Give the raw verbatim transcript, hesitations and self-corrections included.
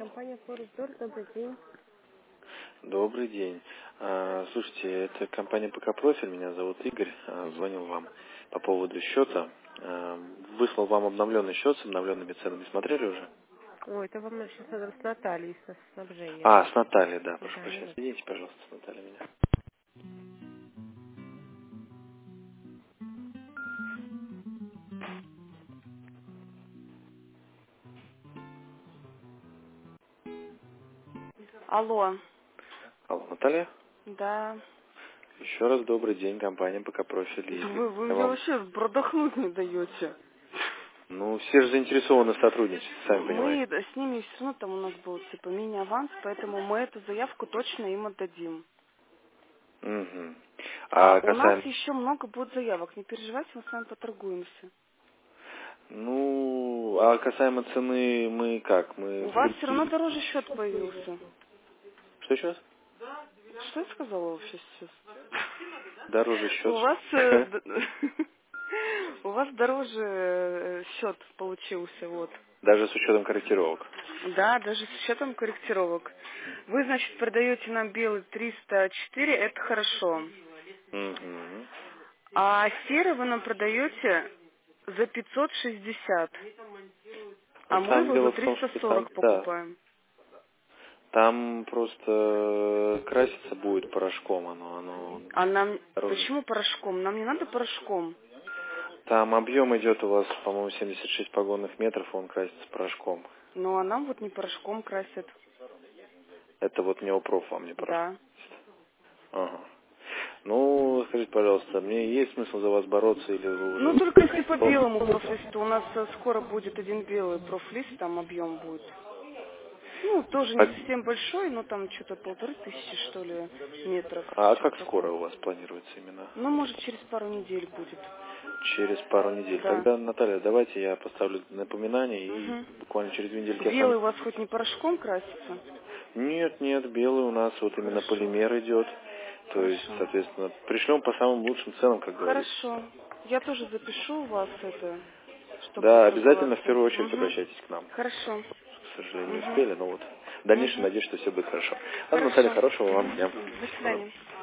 Компания Форестдор, добрый день. Добрый день. А, Слушайте, это компания ПК Профиль, меня зовут Игорь. А, Звонил вам по поводу счета. А, Выслал вам обновленный счет с обновленными ценами. Смотрели уже? Ой, это вам сейчас надо с Натальей, со снабжения. А, с Натальей, да, прошу Да, прощения. минутку. Соедините, пожалуйста, с Натальей меня. Алло, Алло, Наталья? да. Еще раз добрый день, компания ПК Профиль Да Игорь. Вы, вы Я мне вам... вообще продохнуть не даете. Ну, все же заинтересованы сотрудничать, сами Мы понимаете. с ними все равно там у нас был типа мини-аванс, поэтому мы эту заявку точно им отдадим. Угу. А А у нас касаемо... еще много будет заявок, не переживайте, мы с вами поторгуемся. Ну, а касаемо цены мы как? Мы... У вас все равно дороже счет появился. Что еще раз? Что я сказала вообще сейчас? Дороже У счет. вас э, д- у вас дороже э, счет получился, вот. Даже с учетом корректировок. Да, даже с учетом корректировок. Вы, значит, продаете нам белый триста четыре, это хорошо. Мгм. А серый вы нам продаете за пятьсот шестьдесят, Ну, а мы там его за дело в том, триста что там, сорок да, покупаем. там просто краситься будет порошком, оно, оно А нам... дороже. Почему порошком? Нам не надо порошком. Там объем идет у вас, по-моему, семьдесят шесть погонных метров, он красится порошком. Ну, а нам вот не порошком красят. Это вот неопроф вам не порошок. Да. Ага. Ну, скажите, пожалуйста, мне есть смысл за вас бороться или вы Ну, уже... только если по белому профлисту. У нас э, скоро будет один белый профлист, там объем будет. Ну, тоже не А, совсем большой, но там что-то полторы тысячи, что ли, метров. а Что-то как скоро такое. у вас планируется именно? Ну, может, через пару недель будет. Через пару недель. Да. Тогда, Наталья, давайте я поставлю напоминание и Угу. буквально через две недельки я с вами... Белый у вас хоть не порошком красится? Нет, нет, белый у нас вот именно Хорошо. полимер идет. То есть, Хорошо. соответственно, пришлем по самым лучшим ценам, как говорится. Хорошо. Я тоже запишу у вас это, чтобы Да, обязательно в поторговаться. первую очередь Угу. обращайтесь к нам. Хорошо. К сожалению, не Угу. успели, но вот в дальнейшем Угу. надеюсь, что все будет хорошо. Ладно, Наталья, Хорошо. хорошего вам Угу. дня. До Всего доброго. свидания.